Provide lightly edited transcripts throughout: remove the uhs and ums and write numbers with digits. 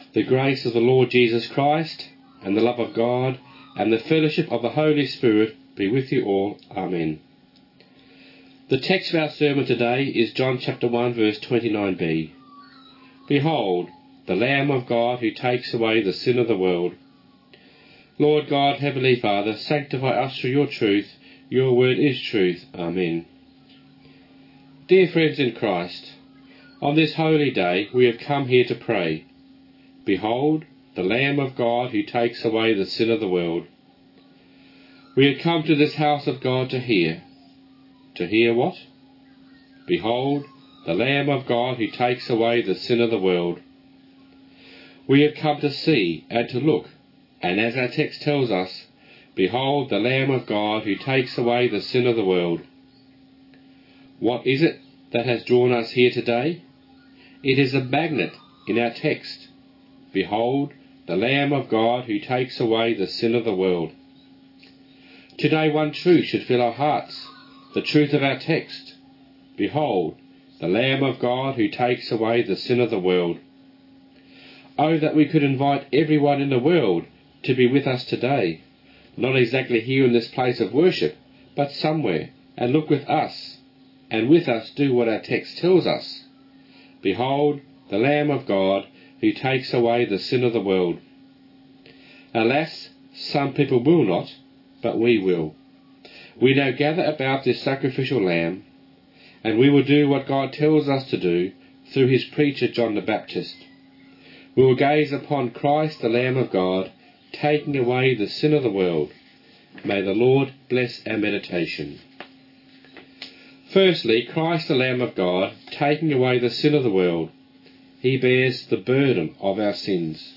The grace of the Lord Jesus Christ, and the love of God, and the fellowship of the Holy Spirit be with you all. Amen. The text of our sermon today is John chapter 1 verse 29b. Behold, the Lamb of God who takes away the sin of the world. Lord God, Heavenly Father, sanctify us through your truth. Your word is truth. Amen. Dear friends in Christ, on this holy day we have come here to pray. Behold, the Lamb of God who takes away the sin of the world. We have come to this house of God to hear. To hear what? Behold, the Lamb of God who takes away the sin of the world. We have come to see and to look, and as our text tells us, behold the Lamb of God who takes away the sin of the world. What is it that has drawn us here today? It is a magnet in our text. Behold, the Lamb of God who takes away the sin of the world. Today one truth should fill our hearts, the truth of our text. Behold, the Lamb of God who takes away the sin of the world. Oh, that we could invite everyone in the world to be with us today, not exactly here in this place of worship, but somewhere, and look with us, and with us do what our text tells us. Behold, the Lamb of God who takes away the sin of the world. Alas, some people will not, but we will. We now gather about this sacrificial lamb, and we will do what God tells us to do through his preacher John the Baptist. We will gaze upon Christ the Lamb of God, taking away the sin of the world. May the Lord bless our meditation. Firstly, Christ the Lamb of God, taking away the sin of the world. He bears the burden of our sins.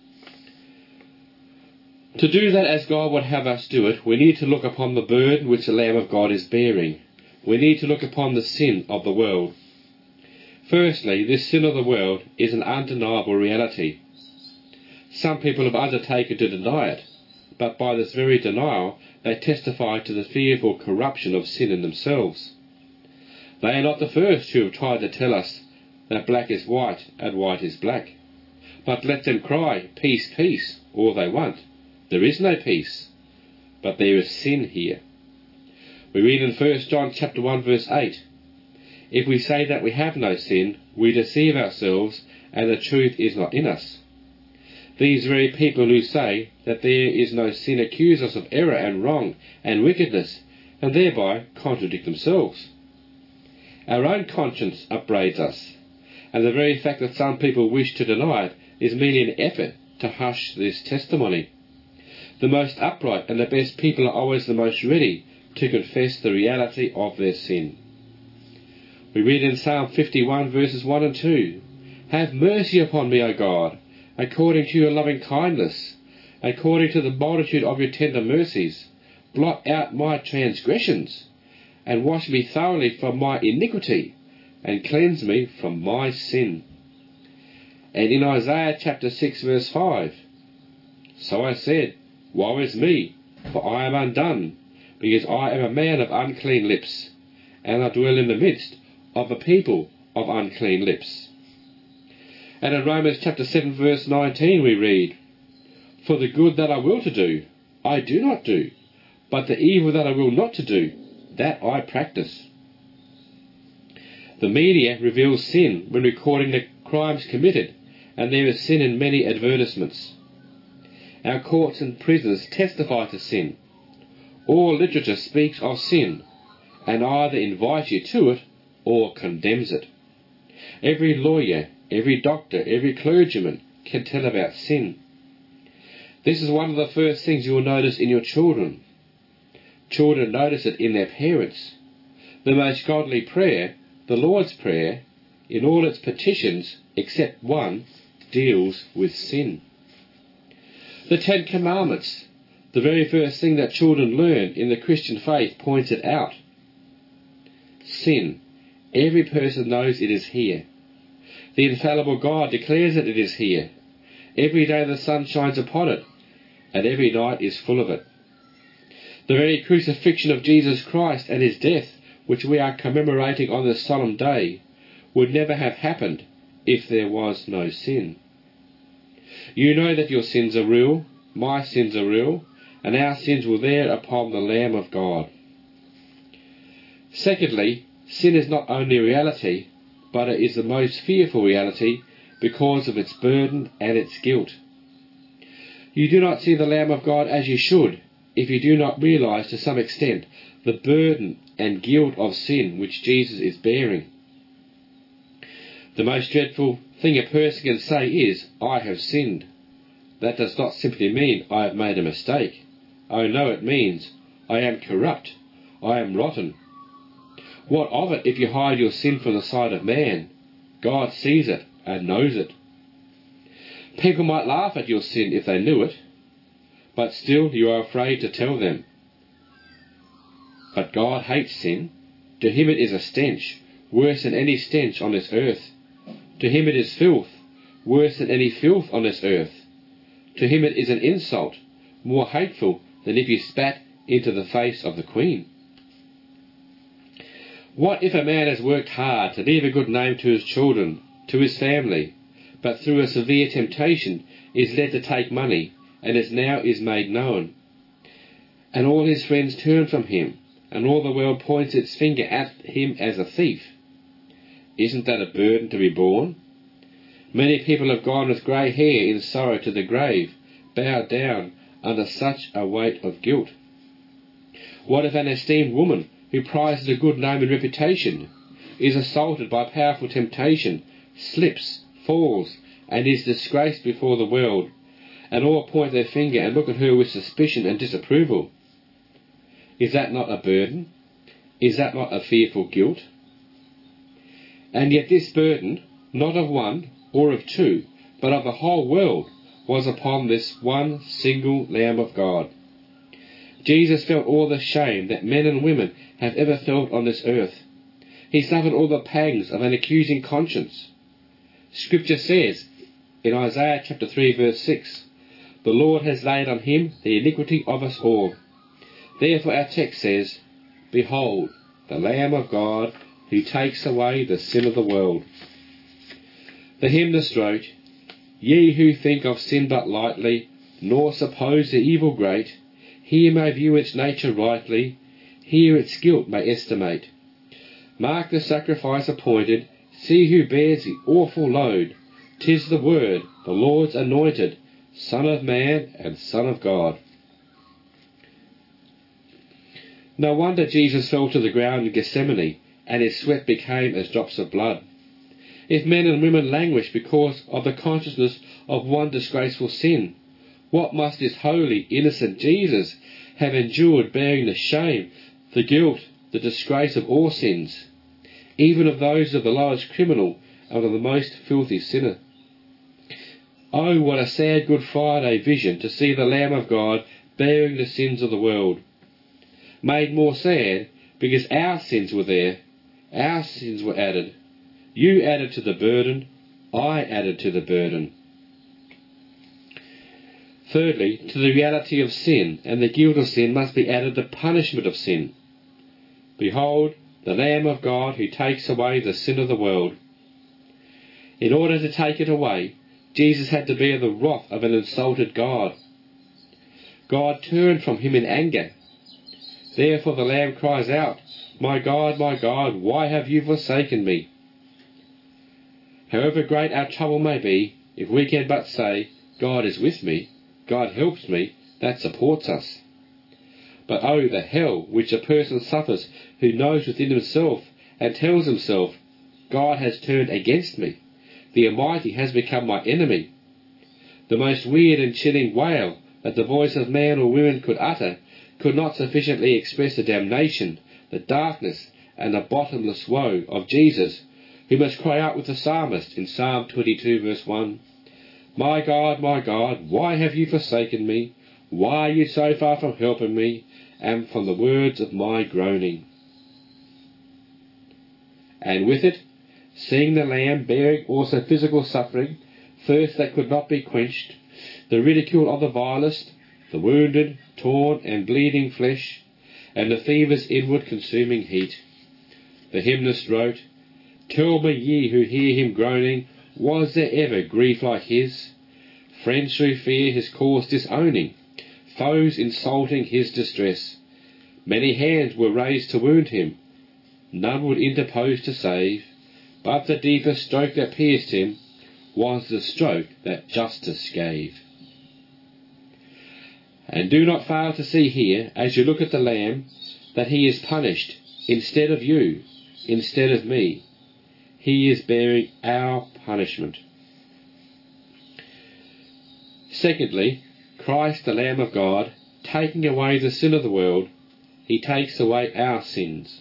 To do that as God would have us do it, we need to look upon the burden which the Lamb of God is bearing. We need to look upon the sin of the world. Firstly, this sin of the world is an undeniable reality. Some people have undertaken to deny it, but by this very denial they testify to the fearful corruption of sin in themselves. They are not the first who have tried to tell us that black is white and white is black. But let them cry, peace, peace, all they want. There is no peace, but there is sin here. We read in 1 John chapter 1 verse 8, if we say that we have no sin, we deceive ourselves, and the truth is not in us. These very people who say that there is no sin accuse us of error and wrong and wickedness, and thereby contradict themselves. Our own conscience upbraids us, and the very fact that some people wish to deny it is merely an effort to hush this testimony. The most upright and the best people are always the most ready to confess the reality of their sin. We read in Psalm 51 verses 1 and 2, have mercy upon me, O God, according to your loving kindness, according to the multitude of your tender mercies. Blot out my transgressions, and wash me thoroughly from my iniquity, and cleanse me from my sin. And in Isaiah chapter 6 verse 5, so I said, woe is me, for I am undone, because I am a man of unclean lips, and I dwell in the midst of a people of unclean lips. And in Romans chapter 7 verse 19 we read, for the good that I will to do, I do not do, but the evil that I will not to do, that I practice. The media reveals sin when recording the crimes committed, and there is sin in many advertisements. Our courts and prisons testify to sin. All literature speaks of sin, and either invites you to it or condemns it. Every lawyer, every doctor, every clergyman can tell about sin. This is one of the first things you will notice in your children. Children notice it in their parents. The most godly prayer, the Lord's Prayer, in all its petitions, except one, deals with sin. The Ten Commandments, the very first thing that children learn in the Christian faith, points it out. Sin. Every person knows it is here. The infallible God declares that it is here. Every day the sun shines upon it, and every night is full of it. The very crucifixion of Jesus Christ and his death, which we are commemorating on this solemn day, would never have happened if there was no sin. You know that your sins are real, my sins are real, and our sins were there upon the Lamb of God. Secondly, sin is not only a reality, but it is the most fearful reality because of its burden and its guilt. You do not see the Lamb of God as you should if you do not realize to some extent the burden and guilt of sin which Jesus is bearing. The most dreadful thing a person can say is, I have sinned. That does not simply mean I have made a mistake. Oh no, it means I am corrupt, I am rotten. What of it if you hide your sin from the sight of man? God sees it and knows it. People might laugh at your sin if they knew it, but still you are afraid to tell them. But God hates sin. To him it is a stench, worse than any stench on this earth. To him it is filth, worse than any filth on this earth. To him it is an insult, more hateful than if you spat into the face of the Queen. What if a man has worked hard to leave a good name to his children, to his family, but through a severe temptation is led to take money, and is now made known? And all his friends turn from him, and all the world points its finger at him as a thief. Isn't that a burden to be borne? Many people have gone with grey hair in sorrow to the grave, bowed down under such a weight of guilt. What if an esteemed woman who prizes a good name and reputation is assaulted by powerful temptation, slips, falls, and is disgraced before the world, and all point their finger and look at her with suspicion and disapproval? Is that not a burden? Is that not a fearful guilt? And yet this burden, not of one or of two, but of the whole world, was upon this one single Lamb of God. Jesus felt all the shame that men and women have ever felt on this earth. He suffered all the pangs of an accusing conscience. Scripture says in Isaiah chapter 3 verse 6, the Lord has laid on him the iniquity of us all. Therefore our text says, Behold, the Lamb of God, who takes away the sin of the world. The hymnist wrote, Ye who think of sin but lightly, nor suppose the evil great, here may view its nature rightly, here its guilt may estimate. Mark the sacrifice appointed, see who bears the awful load. 'Tis the Word, the Lord's anointed, Son of Man and Son of God. No wonder Jesus fell to the ground in Gethsemane, and his sweat became as drops of blood. If men and women languish because of the consciousness of one disgraceful sin, what must this holy, innocent Jesus have endured, bearing the shame, the guilt, the disgrace of all sins, even of those of the lowest criminal and of the most filthy sinner? Oh, what a sad Good Friday vision to see the Lamb of God bearing the sins of the world. Made more sad because our sins were there, our sins were added. You added to the burden, I added to the burden. Thirdly, to the reality of sin and the guilt of sin must be added the punishment of sin. Behold, the Lamb of God who takes away the sin of the world. In order to take it away, Jesus had to bear the wrath of an insulted God. God turned from him in anger. Therefore the Lamb cries out, my God, why have you forsaken me? However great our trouble may be, if we can but say, God is with me, God helps me, that supports us. But oh, the hell which a person suffers who knows within himself and tells himself, God has turned against me, the Almighty has become my enemy. The most weird and chilling wail that the voice of man or woman could utter could not sufficiently express the damnation, the darkness, and the bottomless woe of Jesus, who must cry out with the psalmist in Psalm 22 verse 1, my God, why have you forsaken me? Why are you so far from helping me, and from the words of my groaning? And with it, seeing the Lamb bearing also physical suffering, thirst that could not be quenched, the ridicule of the vilest, the wounded, torn and bleeding flesh, and the fever's inward consuming heat, the hymnist wrote, Tell me, ye who hear him groaning, was there ever grief like his? Friends through fear his cause disowning, foes insulting his distress. Many hands were raised to wound him, none would interpose to save, but the deepest stroke that pierced him was the stroke that justice gave. And do not fail to see here, as you look at the Lamb, that he is punished instead of you, instead of me. He is bearing our punishment. Secondly, Christ, the Lamb of God, taking away the sin of the world, he takes away our sins.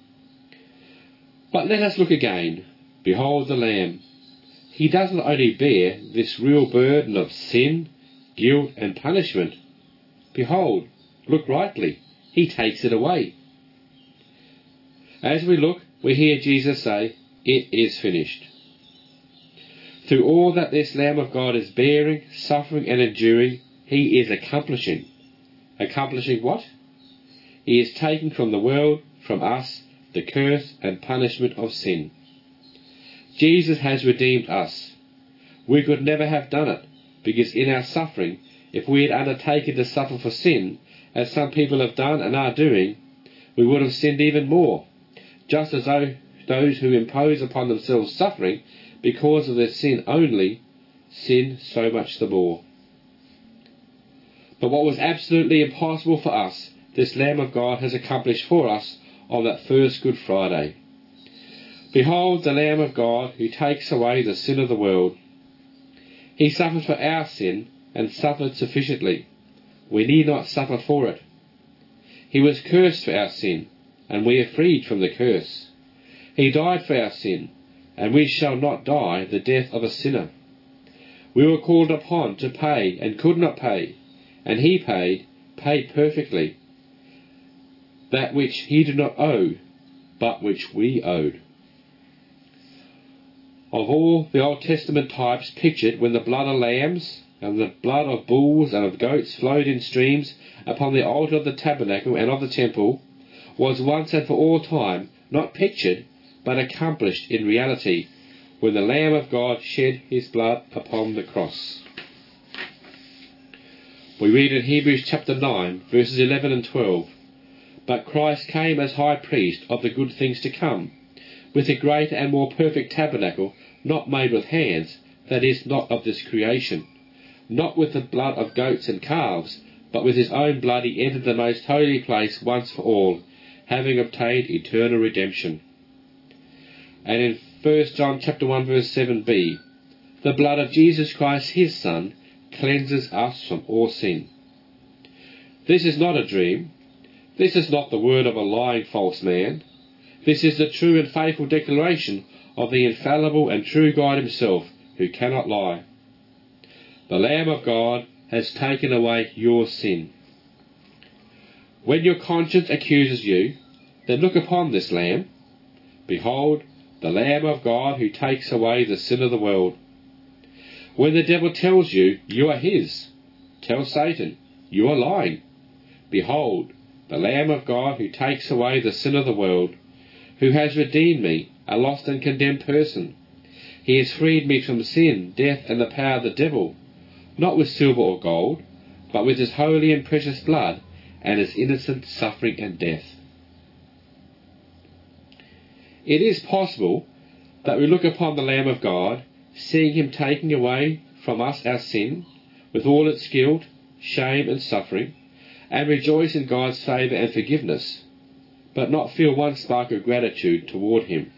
But let us look again. Behold the Lamb. He does not only bear this real burden of sin, guilt and punishment. Behold, look rightly, he takes it away. As we look, we hear Jesus say, "It is finished." Through all that this Lamb of God is bearing, suffering and enduring, he is accomplishing. Accomplishing what? He is taking from the world, from us, the curse and punishment of sin. Jesus has redeemed us. We could never have done it, because in our suffering, if we had undertaken to suffer for sin, as some people have done and are doing, we would have sinned even more, just as though those who impose upon themselves suffering because of their sin only, sin so much the more. But what was absolutely impossible for us, this Lamb of God has accomplished for us on that first Good Friday. Behold the Lamb of God who takes away the sin of the world. He suffered for our sin and suffered sufficiently. We need not suffer for it. He was cursed for our sin, and we are freed from the curse. He died for our sin, and we shall not die the death of a sinner. We were called upon to pay and could not pay, and he paid perfectly, that which he did not owe, but which we owed. Of all the Old Testament types pictured when the blood of lambs and the blood of bulls and of goats flowed in streams upon the altar of the tabernacle and of the temple, was once and for all time not pictured but accomplished in reality when the Lamb of God shed his blood upon the cross. We read in Hebrews chapter 9 verses 11 and 12, "But Christ came as high priest of the good things to come, with a greater and more perfect tabernacle, not made with hands, that is, not of this creation. Not with the blood of goats and calves, but with his own blood he entered the most holy place once for all, having obtained eternal redemption." And in 1 John chapter 1 verse 7b, "The blood of Jesus Christ his Son cleanses us from all sin." This is not a dream. This is not the word of a lying false man. This is the true and faithful declaration of the infallible and true God himself, who cannot lie. The Lamb of God has taken away your sin. When your conscience accuses you, then look upon this Lamb. Behold, the Lamb of God who takes away the sin of the world. When the devil tells you you are his, tell Satan, you are lying. Behold, the Lamb of God who takes away the sin of the world, who has redeemed me, a lost and condemned person. He has freed me from sin, death, and the power of the devil, not with silver or gold, but with his holy and precious blood, and his innocent suffering and death. It is possible that we look upon the Lamb of God, seeing him taking away from us our sin, with all its guilt, shame and suffering, and rejoice in God's favour and forgiveness, but not feel one spark of gratitude toward him.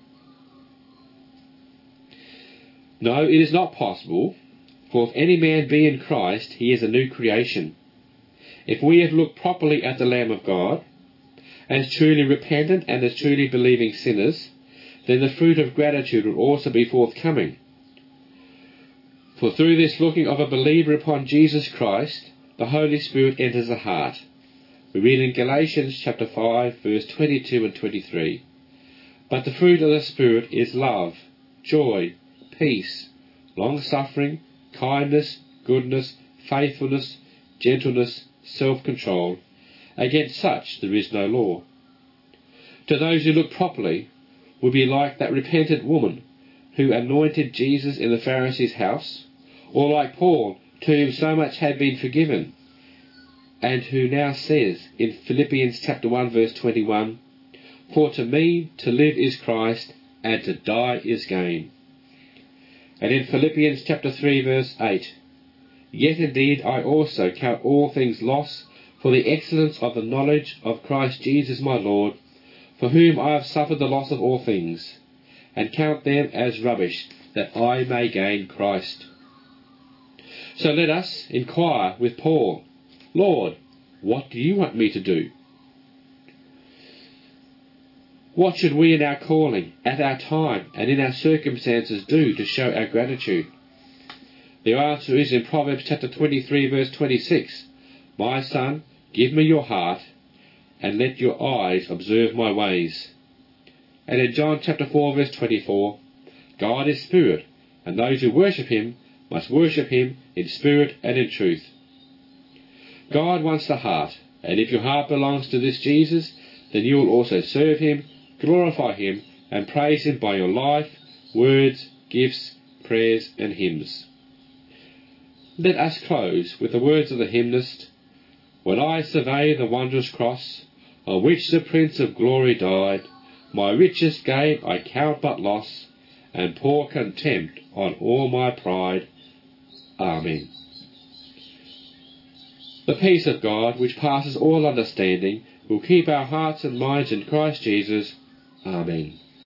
No, it is not possible, for if any man be in Christ, he is a new creation. If we have looked properly at the Lamb of God, as truly repentant and as truly believing sinners, then the fruit of gratitude will also be forthcoming. For through this looking of a believer upon Jesus Christ, the Holy Spirit enters the heart. We read in Galatians chapter 5, verse 22 and 23, "But the fruit of the Spirit is love, joy, peace, long-suffering, kindness, goodness, faithfulness, gentleness, self-control. Against such there is no law." To those who look properly, will be like that repentant woman who anointed Jesus in the Pharisee's house, Or like Paul, to whom so much had been forgiven, and who now says in Philippians chapter 1 verse 21, "For to me to live is Christ, and to die is gain." And in Philippians chapter 3 verse 8, "Yet indeed I also count all things loss for the excellence of the knowledge of Christ Jesus my Lord, for whom I have suffered the loss of all things, and count them as rubbish, that I may gain Christ." So let us inquire with Paul, "Lord, what do you want me to do?" What should we in our calling, at our time, and in our circumstances do to show our gratitude? The answer is in Proverbs chapter 23 verse 26, "My son, give me your heart, and let your eyes observe my ways." And in John chapter 4 verse 24, "God is spirit, and those who worship him must worship him in spirit and in truth." God wants the heart, and if your heart belongs to this Jesus, then you will also serve him, glorify him, and praise him by your life, words, gifts, prayers, and hymns. Let us close with the words of the hymnist, "When I survey the wondrous cross, on which the Prince of Glory died, my richest gain I count but loss, and pour contempt on all my pride. Amen." The peace of God, which passes all understanding, will keep our hearts and minds in Christ Jesus. Amen.